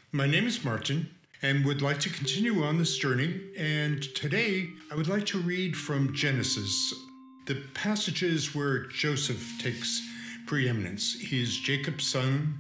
My name is Martin and would like to continue on this journey. And today I would like to read from Genesis, the passages where Joseph takes preeminence. He is Jacob's son,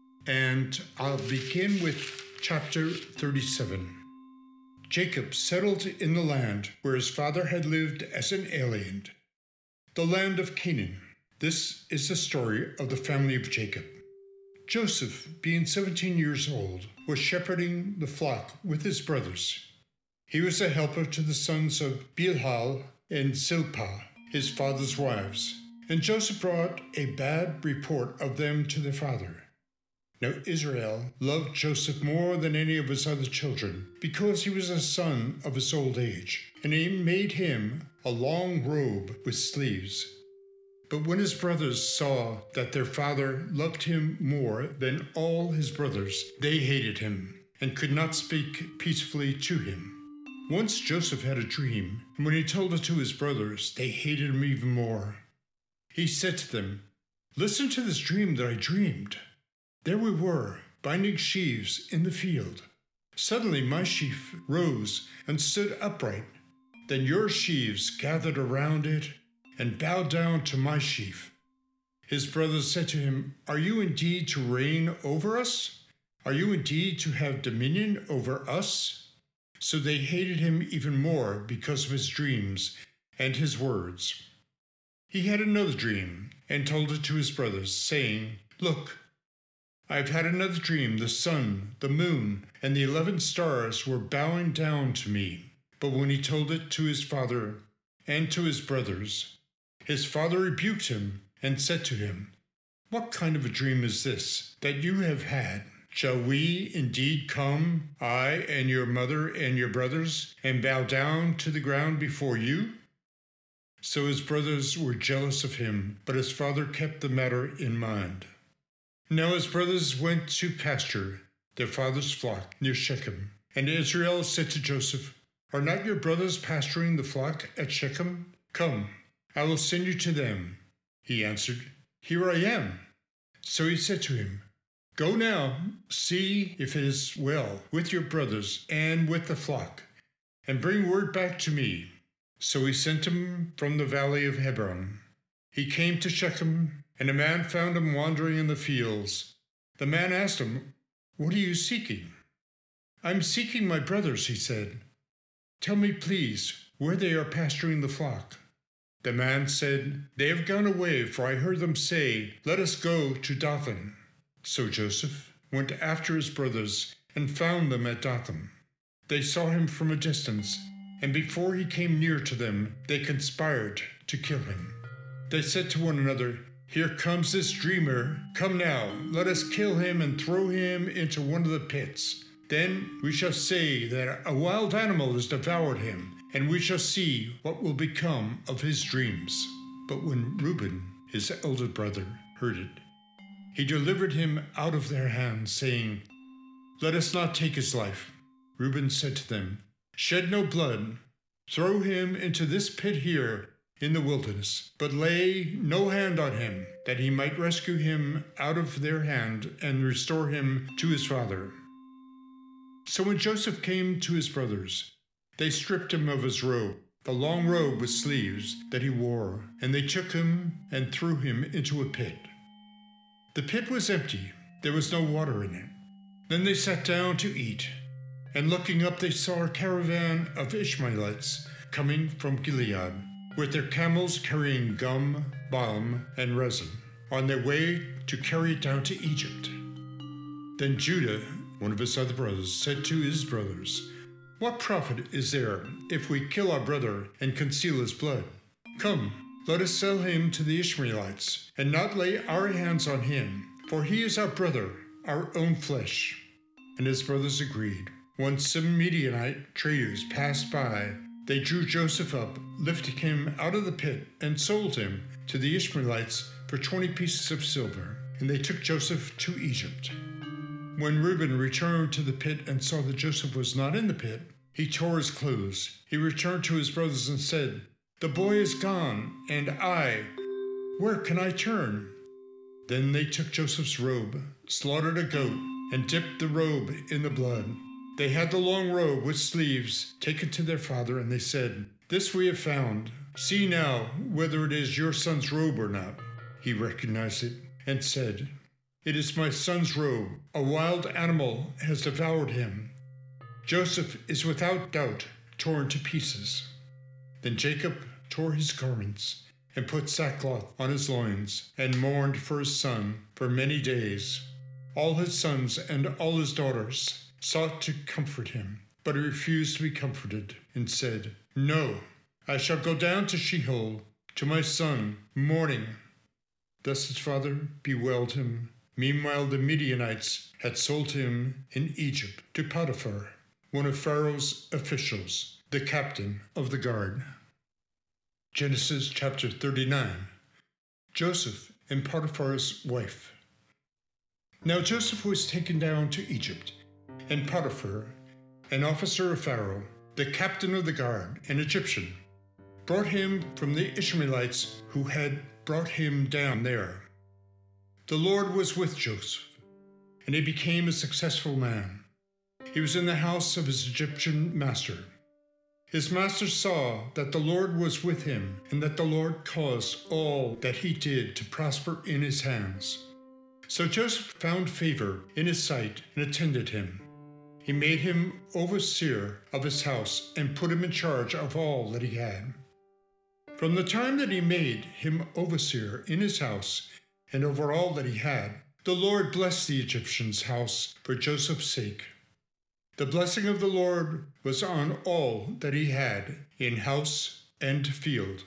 and I'll begin with chapter 37. Jacob settled in the land where his father had lived as an alien, the land of Canaan. This is the story of the family of Jacob. Joseph, being 17 years old, was shepherding the flock with his brothers. He was a helper to the sons of Bilhah and Zilpah, his father's wives, and Joseph brought a bad report of them to their father. Now Israel loved Joseph more than any of his other children, because he was a son of his old age, and he made him a long robe with sleeves. But when his brothers saw that their father loved him more than all his brothers, they hated him and could not speak peacefully to him. Once Joseph had a dream, and when he told it to his brothers, they hated him even more. He said to them, "Listen to this dream that I dreamed. There we were, binding sheaves in the field. Suddenly my sheaf rose and stood upright. Then your sheaves gathered around it and bowed down to my sheaf." His brothers said to him, "Are you indeed to reign over us? Are you indeed to have dominion over us?" So they hated him even more because of his dreams and his words. He had another dream and told it to his brothers, saying, "Look, I have had another dream. The sun, the moon, and the 11 stars were bowing down to me." But when he told it to his father and to his brothers, his father rebuked him and said to him, "What kind of a dream is this that you have had? Shall we indeed come, I and your mother and your brothers, and bow down to the ground before you?" So his brothers were jealous of him, but his father kept the matter in mind. Now his brothers went to pasture their father's flock near Shechem. And Israel said to Joseph, "Are not your brothers pasturing the flock at Shechem? Come, I will send you to them." He answered, "Here I am." So he said to him, "Go now, see if it is well with your brothers and with the flock, and bring word back to me." So he sent him from the valley of Hebron. He came to Shechem, and a man found him wandering in the fields. The man asked him, "What are you seeking?" "I'm seeking my brothers," he said. "Tell me, please, where they are pasturing the flock." The man said, "They have gone away, for I heard them say, 'Let us go to Dothan.'" So Joseph went after his brothers and found them at Dothan. They saw him from a distance, and before he came near to them, they conspired to kill him. They said to one another, "Here comes this dreamer. Come now, let us kill him and throw him into one of the pits. Then we shall say that a wild animal has devoured him, and we shall see what will become of his dreams." But when Reuben, his elder brother, heard it, he delivered him out of their hands, saying, "Let us not take his life." Reuben said to them, "Shed no blood. Throw him into this pit here in the wilderness, but lay no hand on him, that he might rescue him out of their hand and restore him to his father." So when Joseph came to his brothers, they stripped him of his robe, the long robe with sleeves that he wore, and they took him and threw him into a pit. The pit was empty. There was no water in it. Then they sat down to eat, and looking up they saw a caravan of Ishmaelites coming from Gilead, with their camels carrying gum, balm, and resin, on their way to carry it down to Egypt. Then Judah, one of his other brothers, said to his brothers, "What profit is there if we kill our brother and conceal his blood? Come, let us sell him to the Ishmaelites, and not lay our hands on him, for he is our brother, our own flesh." And his brothers agreed. Once some Midianite traders passed by. They drew Joseph up, lifted him out of the pit, and sold him to the Ishmaelites for 20 pieces of silver. And they took Joseph to Egypt. When Reuben returned to the pit and saw that Joseph was not in the pit, he tore his clothes. He returned to his brothers and said, "The boy is gone, and where can I turn?" Then they took Joseph's robe, slaughtered a goat, and dipped the robe in the blood. They had the long robe with sleeves taken to their father, and they said, "This we have found. See now whether it is your son's robe or not." He recognized it and said, "It is my son's robe. A wild animal has devoured him." Joseph is without doubt torn to pieces. Then Jacob tore his garments and put sackcloth on his loins and mourned for his son for many days. All his sons and all his daughters sought to comfort him, but he refused to be comforted and said, "No, I shall go down to Sheol to my son, mourning." Thus his father bewailed him. Meanwhile the Midianites had sold him in Egypt to Potiphar, one of Pharaoh's officials, the captain of the guard. Genesis chapter 39. Joseph and Potiphar's wife. Now Joseph was taken down to Egypt, and Potiphar, an officer of Pharaoh, the captain of the guard, an Egyptian, brought him from the Ishmaelites who had brought him down there. The Lord was with Joseph, and he became a successful man. He was in the house of his Egyptian master. His master saw that the Lord was with him, and that the Lord caused all that he did to prosper in his hands. So Joseph found favor in his sight and attended him. He made him overseer of his house and put him in charge of all that he had. From the time that he made him overseer in his house and over all that he had, the Lord blessed the Egyptian's house for Joseph's sake. The blessing of the Lord was on all that he had in house and field.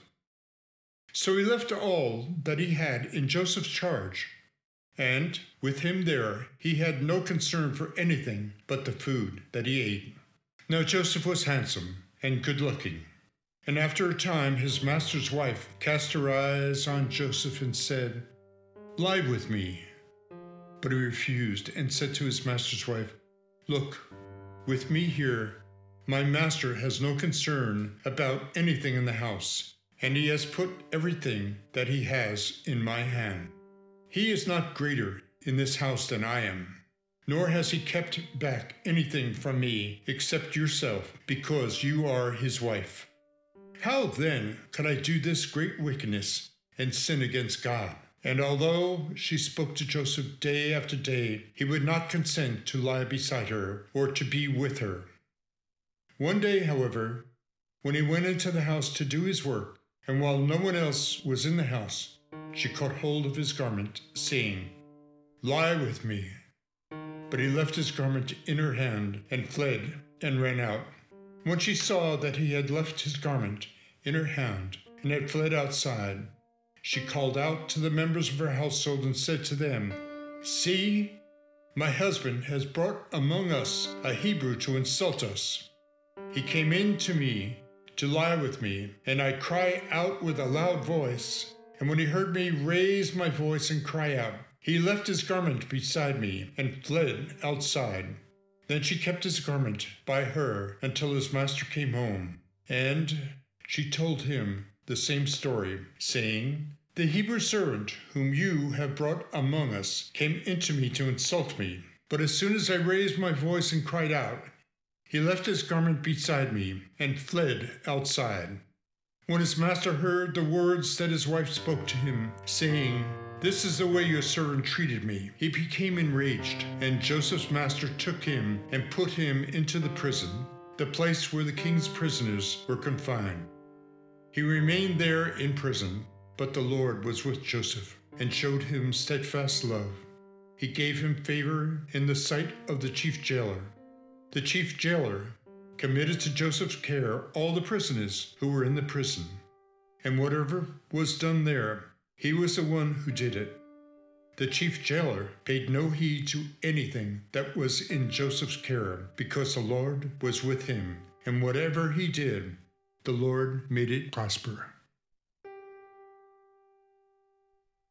So he left all that he had in Joseph's charge, and with him there he had no concern for anything but the food that he ate. Now Joseph was handsome and good-looking, and after a time his master's wife cast her eyes on Joseph and said, "Lie with me." But he refused and said to his master's wife, "Look, with me here, my master has no concern about anything in the house, and he has put everything that he has in my hand. He is not greater in this house than I am, nor has he kept back anything from me except yourself, because you are his wife. How then could I do this great wickedness and sin against God?" And although she spoke to Joseph day after day, he would not consent to lie beside her or to be with her. One day, however, when he went into the house to do his work, and while no one else was in the house, she caught hold of his garment, saying, "Lie with me." But he left his garment in her hand and fled and ran out. When she saw that he had left his garment in her hand and had fled outside, she called out to the members of her household and said to them, "See, my husband has brought among us a Hebrew to insult us. He came in to me to lie with me, and I cry out with a loud voice. And when he heard me raise my voice and cry out, he left his garment beside me and fled outside." Then she kept his garment by her until his master came home, and she told him the same story, saying, "The Hebrew servant whom you have brought among us came into me to insult me. But as soon as I raised my voice and cried out, he left his garment beside me and fled outside." When his master heard the words that his wife spoke to him, saying, "This is the way your servant treated me," he became enraged, and Joseph's master took him and put him into the prison, the place where the king's prisoners were confined. He remained there in prison, but the Lord was with Joseph and showed him steadfast love. He gave him favor in the sight of the chief jailer. The chief jailer committed to Joseph's care all the prisoners who were in the prison, and whatever was done there, he was the one who did it. The chief jailer paid no heed to anything that was in Joseph's care, because the Lord was with him, and whatever he did, the Lord made it prosper.